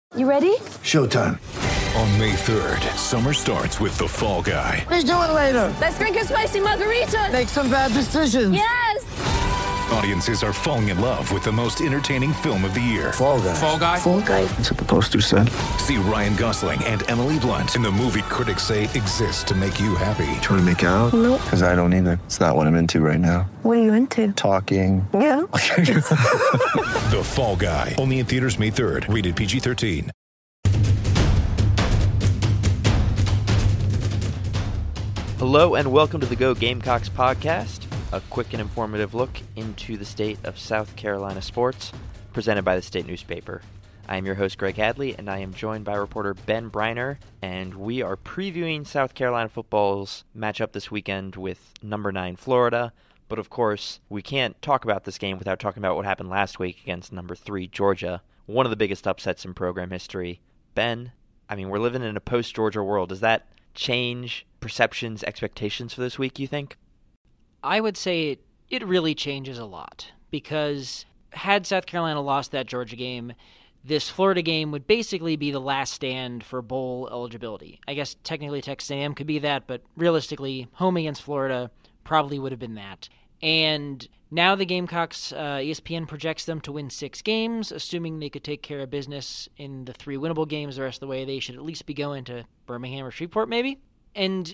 You ready? Showtime. On May 3rd, summer starts with The Fall Guy. Let's do it later. Let's drink a spicy margarita. Make some bad decisions. Yes! Audiences are falling in love with the most entertaining film of the year. Fall Guy. Fall Guy? Fall guy. That's what the poster said. See Ryan Gosling and Emily Blunt in the movie critics say exists to make you happy. Trying to make it out? Nope. Because I don't either. It's not what I'm into right now. What are you into? Talking. Yeah. The Fall Guy. Only in theaters May 3rd. Rated PG-13. Hello and welcome to the Go Gamecocks podcast, a quick and informative look into the state of South Carolina sports, presented by the state newspaper. I am your host, Greg Hadley, and I am joined by reporter Ben Briner, and we are previewing South Carolina football's matchup this weekend with number 9 Florida. But of course, we can't talk about this game without talking about what happened last week against number 3 Georgia, one of the biggest upsets in program history. Ben, I mean, we're living in a post-Georgia world. Does that change perceptions, expectations for this week, you think? I would say it really changes a lot, because had South Carolina lost that Georgia game, this Florida game would basically be the last stand for bowl eligibility. I guess technically Texas A&M could be that, but realistically, home against Florida probably would have been that. And now the Gamecocks, ESPN projects them to win 6 games, assuming they could take care of business in the 3 winnable games the rest of the way. They should at least be going to Birmingham or Shreveport, maybe. And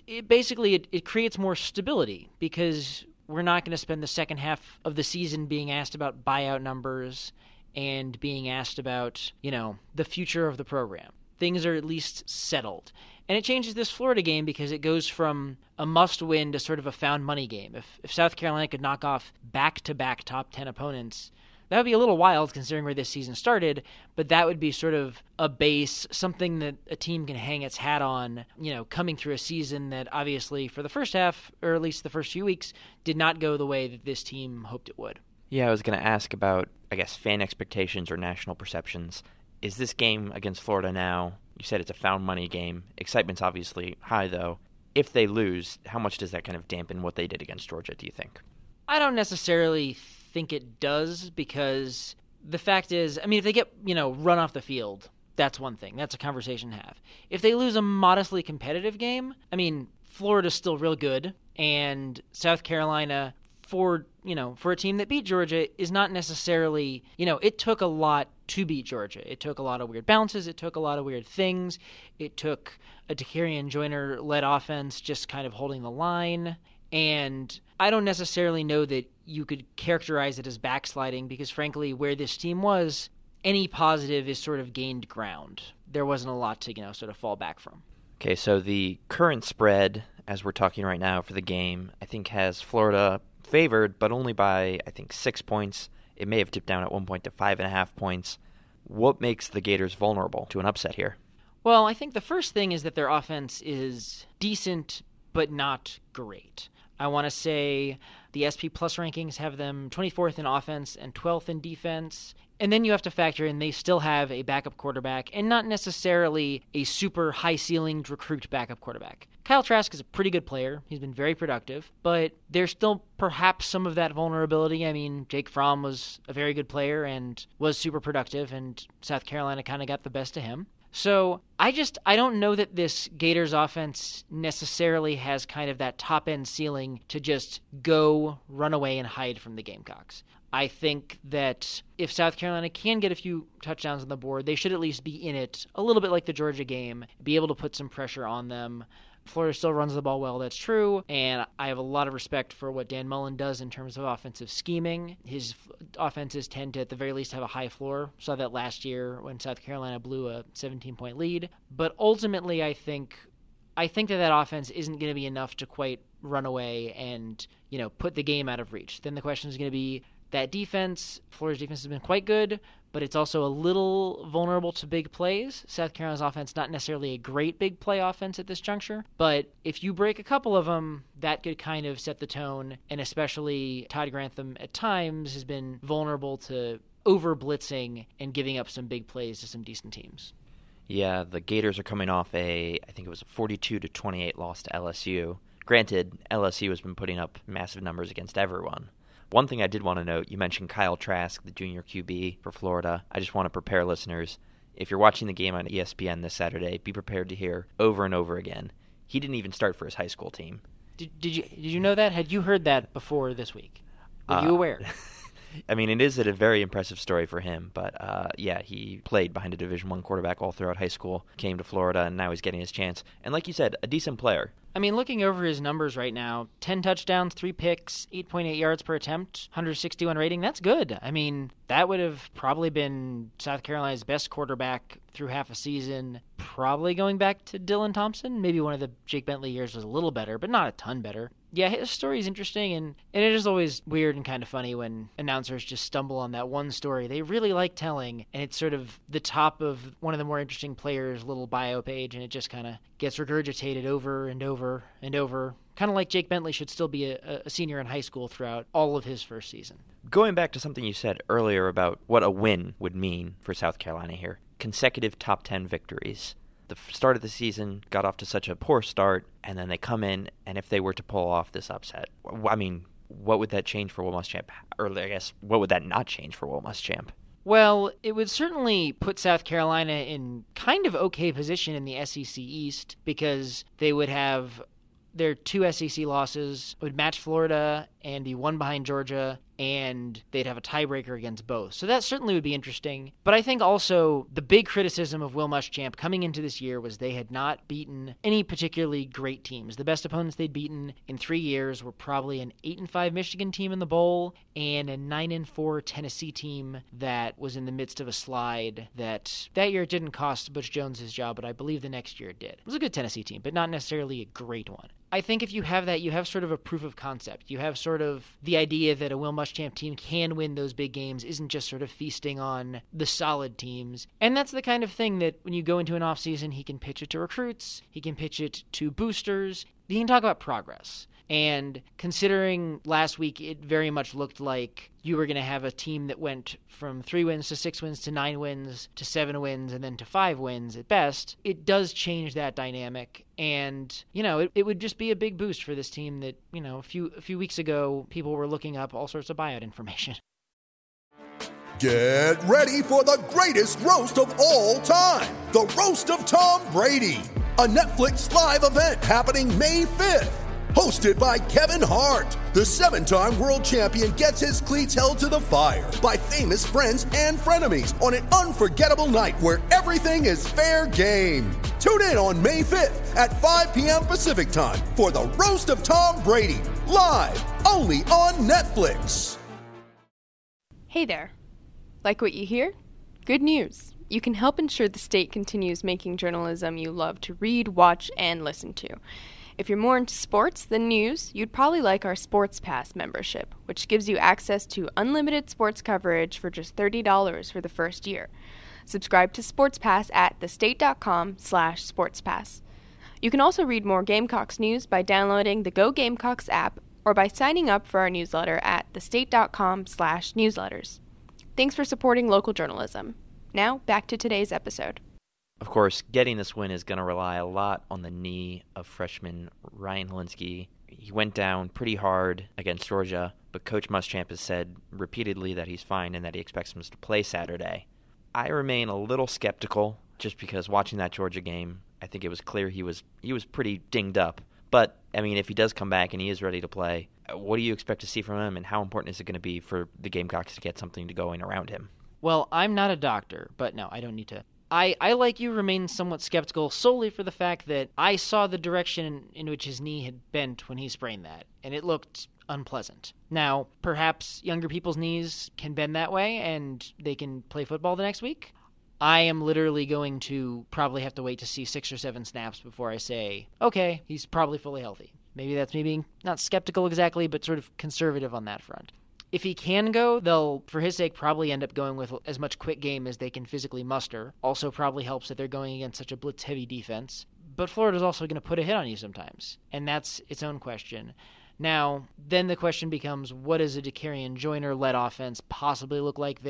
it creates more stability, because we're not going to spend the second half of the season being asked about buyout numbers and being asked about, the future of the program. Things are at least settled. And it changes this Florida game because it goes from a must-win to sort of a found money game. If South Carolina could knock off back-to-back top 10 opponents, that would be a little wild considering where this season started, but that would be sort of a base, something that a team can hang its hat on, coming through a season that obviously for the first half, or at least the first few weeks, did not go the way that this team hoped it would. Yeah, I was going to ask about, fan expectations or national perceptions. Is this game against Florida now, you said it's a found money game. Excitement's obviously high, though. If they lose, how much does that kind of dampen what they did against Georgia, do you think? I don't necessarily think it does, because the fact is, if they get, run off the field, that's one thing. That's a conversation to have. If they lose a modestly competitive game, Florida's still real good, and South Carolina, for a team that beat Georgia, is not necessarily, it took a lot to beat Georgia. It took a lot of weird bounces. It took a lot of weird things. It took a Takarian Joyner-led offense just kind of holding the line. And I don't necessarily know that you could characterize it as backsliding, because frankly, where this team was, any positive is sort of gained ground. There wasn't a lot to, sort of fall back from. Okay, so the current spread, as we're talking right now for the game, I think has Florida favored, but only by, 6 points. It may have dipped down at one point to 5.5 points. What makes the Gators vulnerable to an upset here? Well, I think the first thing is that their offense is decent, but not great. I want to say the SP Plus rankings have them 24th in offense and 12th in defense. And then you have to factor in they still have a backup quarterback, and not necessarily a super high-ceilinged recruit backup quarterback. Kyle Trask is a pretty good player. He's been very productive, but there's still perhaps some of that vulnerability. Jake Fromm was a very good player and was super productive, and South Carolina kind of got the best of him. So I don't know that this Gators offense necessarily has kind of that top-end ceiling to just go, run away, and hide from the Gamecocks. I think that if South Carolina can get a few touchdowns on the board, they should at least be in it a little bit like the Georgia game, be able to put some pressure on them. Florida still runs the ball well, that's true, and I have a lot of respect for what Dan Mullen does in terms of offensive scheming. His offenses tend to, at the very least, have a high floor. Saw that last year when South Carolina blew a 17-point lead. But ultimately, I think that offense isn't going to be enough to quite run away and, put the game out of reach. Then the question is going to be that defense. Florida's defense has been quite good, but it's also a little vulnerable to big plays. South Carolina's offense, not necessarily a great big play offense at this juncture, but if you break a couple of them, that could kind of set the tone, and especially Todd Grantham at times has been vulnerable to over-blitzing and giving up some big plays to some decent teams. Yeah, the Gators are coming off I think it was a 42-28 loss to LSU. Granted, LSU has been putting up massive numbers against everyone. One thing I did want to note, you mentioned Kyle Trask, the junior QB for Florida. I just want to prepare listeners. if you're watching the game on ESPN this Saturday, be prepared to hear over and over again, he didn't even start for his high school team. Did you know that? Had you heard that before this week? Were you aware? I mean, it is a very impressive story for him, but yeah, he played behind a Division I quarterback all throughout high school, came to Florida, and now he's getting his chance. And like you said, a decent player. I mean, looking over his numbers right now, 10 touchdowns, 3 picks, 8.8 yards per attempt, 161 rating, that's good. I mean, that would have probably been South Carolina's best quarterback through half a season, probably going back to Dylan Thompson. Maybe one of the Jake Bentley years was a little better, but not a ton better. Yeah, his story is interesting, and it is always weird and kind of funny when announcers just stumble on that one story they really like telling, and it's sort of the top of one of the more interesting players' little bio page, and it just kind of gets regurgitated over and over and over. Kind of like Jake Bentley should still be a senior in high school throughout all of his first season. Going back to something you said earlier about what a win would mean for South Carolina here, consecutive top 10 victories. The start of the season got off to such a poor start, and then they come in, and if they were to pull off this upset, I mean, what would that change for Will Muschamp? Or I guess, what would that not change for Will Muschamp? Well, it would certainly put South Carolina in kind of okay position in the SEC East, because they would have their 2 SEC losses, would match Florida and be one behind Georgia, and they'd have a tiebreaker against both. So that certainly would be interesting. But I think also the big criticism of Will Muschamp coming into this year was they had not beaten any particularly great teams. The best opponents they'd beaten in 3 years were probably an 8-5 Michigan team in the bowl and a 9-4 Tennessee team that was in the midst of a slide that year it didn't cost Butch Jones his job, but I believe the next year it did. It was a good Tennessee team, but not necessarily a great one. I think if you have that, you have sort of a proof of concept. You have sort of the idea that a Will Muschamp team can win those big games, isn't just sort of feasting on the solid teams. And that's the kind of thing that when you go into an offseason, he can pitch it to recruits, he can pitch it to boosters, he can talk about progress. And considering last week it very much looked like you were going to have a team that went from 3 wins to 6 wins to 9 wins to 7 wins and then to 5 wins at best, it does change that dynamic. And, you know, it would just be a big boost for this team that, you know, a few weeks ago people were looking up all sorts of buyout information. Get ready for the greatest roast of all time, the Roast of Tom Brady, a Netflix live event happening May 5th. Hosted by Kevin Hart, the 7-time world champion gets his cleats held to the fire by famous friends and frenemies on an unforgettable night where everything is fair game. Tune in on May 5th at 5 p.m. Pacific time for the Roast of Tom Brady, live only on Netflix. Hey there. Like what you hear? Good news. You can help ensure the state continues making journalism you love to read, watch, and listen to. If you're more into sports than news, you'd probably like our Sports Pass membership, which gives you access to unlimited sports coverage for just $30 for the first year. Subscribe to Sports Pass at thestate.com/sportspass. You can also read more Gamecocks news by downloading the Go Gamecocks app or by signing up for our newsletter at thestate.com/newsletters. Thanks for supporting local journalism. Now, back to today's episode. Of course, getting this win is going to rely a lot on the knee of freshman Ryan Hilinski. He went down pretty hard against Georgia, but Coach Muschamp has said repeatedly that he's fine and that he expects him to play Saturday. I remain a little skeptical just because watching that Georgia game, I think it was clear he was pretty dinged up. But, I mean, if he does come back and he is ready to play, what do you expect to see from him, and how important is it going to be for the Gamecocks to get something going around him? Well, I'm not a doctor, but no, I don't need to. I, like you, remain somewhat skeptical solely for the fact that I saw the direction in which his knee had bent when he sprained that, and it looked unpleasant. Now, perhaps younger people's knees can bend that way, and they can play football the next week. I am literally going to probably have to wait to see 6 or 7 snaps before I say, okay, he's probably fully healthy. Maybe that's me being not skeptical exactly, but sort of conservative on that front. If he can go, they'll, for his sake, probably end up going with as much quick game as they can physically muster. Also probably helps that they're going against such a blitz-heavy defense. But Florida's also going to put a hit on you sometimes, and that's its own question. Now, then the question becomes, what does a Dakarian Joyner-led offense possibly look like there?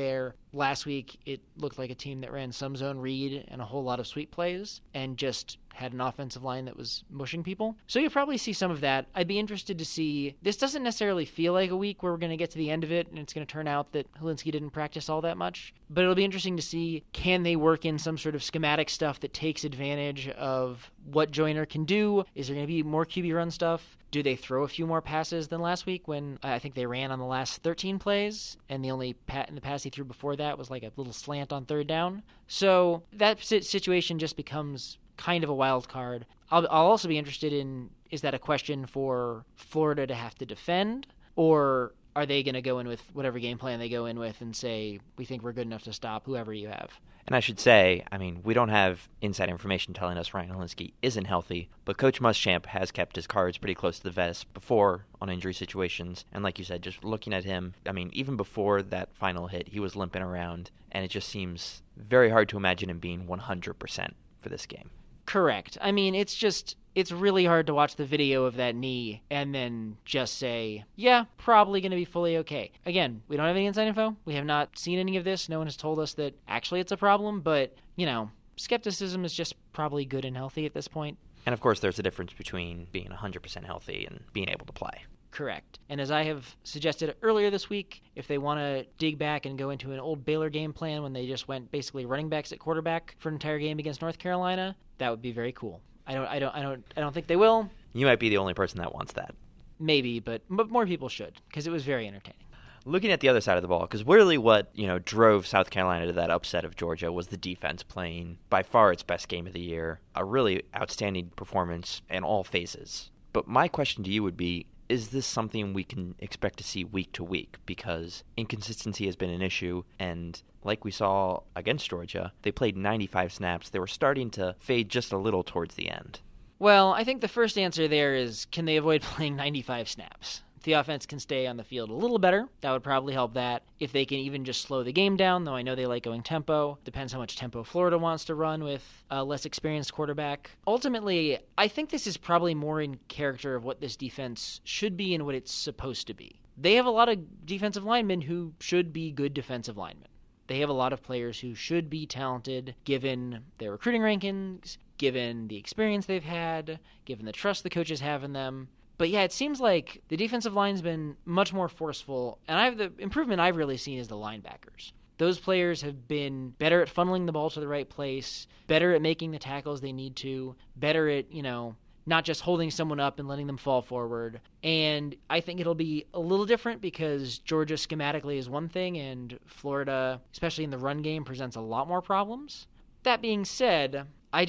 last week it looked like a team that ran some zone read and a whole lot of sweep plays and just had an offensive line that was mushing people. So you'll probably see some of that. I'd be interested to see. This doesn't necessarily feel like a week where we're going to get to the end of it and it's going to turn out that Hilinski didn't practice all that much. But it'll be interesting to see, can they work in some sort of schematic stuff that takes advantage of what Joyner can do? Is there going to be more QB run stuff? Do they throw a few more passes than last week when I think they ran on the last 13 plays and the only in the pass he threw before that was like a little slant on third down? So that situation just becomes kind of a wild card. I'll also be interested in, is that a question for Florida to have to defend, or are they going to go in with whatever game plan they go in with and say, we think we're good enough to stop whoever you have? And I should say, I mean, we don't have inside information telling us Ryan Hilinski isn't healthy, but Coach Muschamp has kept his cards pretty close to the vest before on injury situations. And like you said, just looking at him, I mean, even before that final hit, he was limping around, and it just seems very hard to imagine him being 100% for this game. Correct. I mean, it's really hard to watch the video of that knee and then just say, yeah, probably going to be fully okay. Again, we don't have any inside info. We have not seen any of this. No one has told us that actually it's a problem, but, skepticism is just probably good and healthy at this point. And of course, there's a difference between being 100% healthy and being able to play. Correct. And as I have suggested earlier this week, if they want to dig back and go into an old Baylor game plan when they just went basically running backs at quarterback for an entire game against North Carolina, that would be very cool. I don't think they will. You might be the only person that wants that. Maybe, but more people should, because it was very entertaining. Looking at the other side of the ball, because really what drove South Carolina to that upset of Georgia was the defense playing by far its best game of the year, a really outstanding performance in all phases. But my question to you would be, is this something we can expect to see week to week? Because inconsistency has been an issue, and like we saw against Georgia, they played 95 snaps. They were starting to fade just a little towards the end. Well, I think the first answer there is, can they avoid playing 95 snaps? If the offense can stay on the field a little better, that would probably help that. If they can even just slow the game down, though I know they like going tempo. Depends how much tempo Florida wants to run with a less experienced quarterback. Ultimately, I think this is probably more in character of what this defense should be and what it's supposed to be. They have a lot of defensive linemen who should be good defensive linemen. They have a lot of players who should be talented, given their recruiting rankings, given the experience they've had, given the trust the coaches have in them. But yeah, it seems like the defensive line's been much more forceful, and the improvement I've really seen is the linebackers. Those players have been better at funneling the ball to the right place, better at making the tackles they need to, better at, not just holding someone up and letting them fall forward. And I think it'll be a little different because Georgia schematically is one thing, and Florida, especially in the run game, presents a lot more problems. That being said, I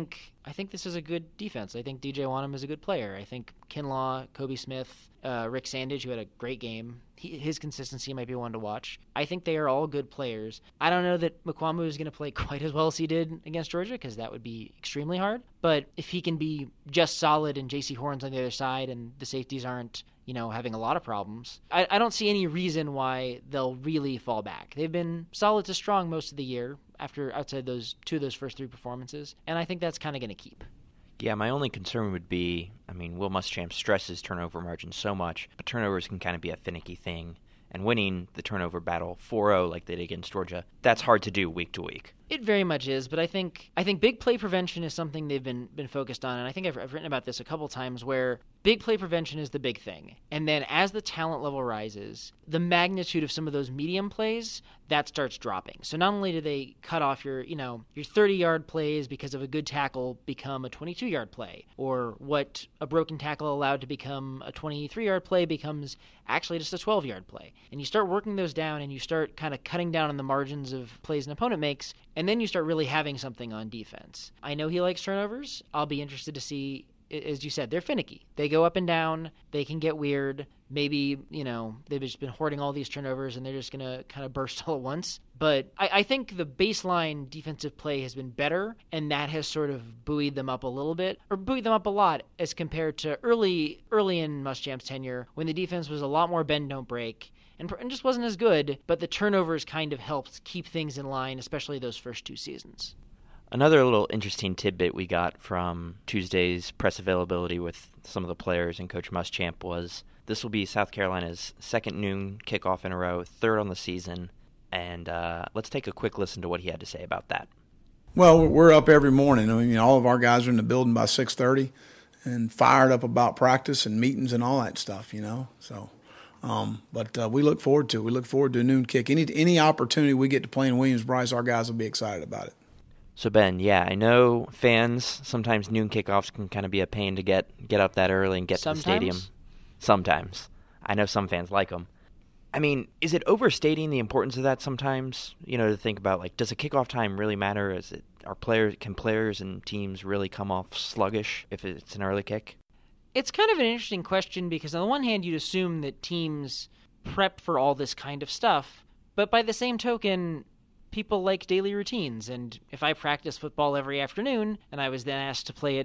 think this is a good defense. I think DJ Wonnum is a good player. I think Kinlaw, Kobe Smith, Rick Sandage, who had a great game, his consistency might be one to watch. I think they are all good players. I don't know that Mukwamu is going to play quite as well as he did against Georgia, because that would be extremely hard. But if he can be just solid and J.C. Horn's on the other side and the safeties aren't, having a lot of problems, I don't see any reason why they'll really fall back. They've been solid to strong most of the year outside those two of those first three performances, and I think that's kind of going to keep. Yeah, my only concern would be, Will Muschamp stresses turnover margin so much, but turnovers can kind of be a finicky thing, and winning the turnover battle 4-0 like they did against Georgia, that's hard to do week to week. It very much is, but I think big play prevention is something they've been focused on, and I think I've written about this a couple times, where big play prevention is the big thing. And then as the talent level rises, the magnitude of some of those medium plays, that starts dropping. So not only do they cut off your 30-yard plays because of a good tackle become a 22-yard play, or what a broken tackle allowed to become a 23-yard play becomes actually just a 12-yard play. And you start working those down, and you start kind of cutting down on the margins of plays an opponent makes, and then you start really having something on defense. I know he likes turnovers. I'll be interested to see, as you said, they're finicky. They go up and down. They can get weird. Maybe, they've just been hoarding all these turnovers and they're just going to kind of burst all at once. But I think the baseline defensive play has been better, and that has sort of buoyed them up a little bit, or buoyed them up a lot as compared to early in Muschamp's tenure, when the defense was a lot more bend, don't break, and just wasn't as good, but the turnovers kind of helped keep things in line, especially those first two seasons. Another little interesting tidbit we got from Tuesday's press availability with some of the players and Coach Muschamp was this will be South Carolina's second noon kickoff in a row, third on the season. And let's take a quick listen to what he had to say about that. Well, we're up every morning. I mean, all of our guys are in the building by 6:30 and fired up about practice and meetings and all that stuff, So, but we look forward to it. We look forward to a noon kick. Any opportunity we get to play in Williams-Brice, our guys will be excited about it. So, Ben, yeah, I know fans, sometimes noon kickoffs can kind of be a pain to get up that early and get to the stadium. Sometimes. I know some fans like them. I mean, is it overstating the importance of that sometimes? To think about, like, does a kickoff time really matter? Can players and teams really come off sluggish if it's an early kick? It's kind of an interesting question because on the one hand, you'd assume that teams prep for all this kind of stuff, but by the same token, people like daily routines, and if I practice football every afternoon and I was then asked to play it,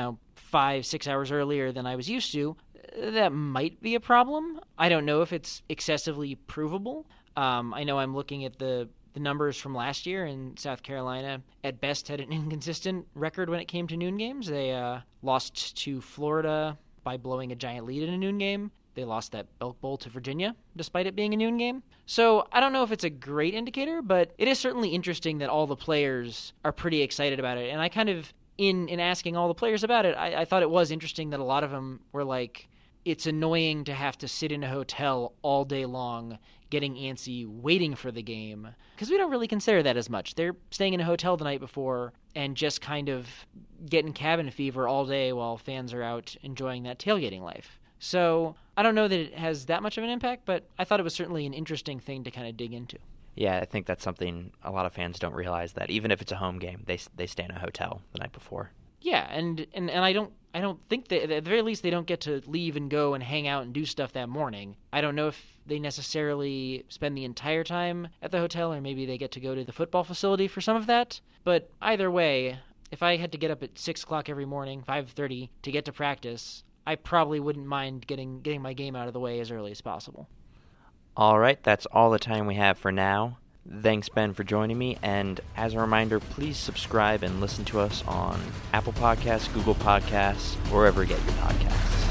5-6 hours earlier than I was used to, that might be a problem. I don't know if it's excessively provable. I know I'm looking at the numbers from last year, and South Carolina at best had an inconsistent record when it came to noon games. They lost to Florida by blowing a giant lead in a noon game. They lost that Belk Bowl to Virginia, despite it being a noon game. So I don't know if it's a great indicator, but it is certainly interesting that all the players are pretty excited about it. And I kind of, in asking all the players about it, I thought it was interesting that a lot of them were like, it's annoying to have to sit in a hotel all day long, getting antsy, waiting for the game. Because we don't really consider that as much. They're staying in a hotel the night before and just kind of getting cabin fever all day while fans are out enjoying that tailgating life. So I don't know that it has that much of an impact, but I thought it was certainly an interesting thing to kind of dig into. Yeah, I think that's something a lot of fans don't realize, that even if it's a home game, they stay in a hotel the night before. Yeah, and I don't think that, at the very least, they don't get to leave and go and hang out and do stuff that morning. I don't know if they necessarily spend the entire time at the hotel, or maybe they get to go to the football facility for some of that. But either way, if I had to get up at 6 o'clock every morning, 5:30, to get to practice, I probably wouldn't mind getting my game out of the way as early as possible. All right, that's all the time we have for now. Thanks, Ben, for joining me. And as a reminder, please subscribe and listen to us on Apple Podcasts, Google Podcasts, wherever you get your podcasts.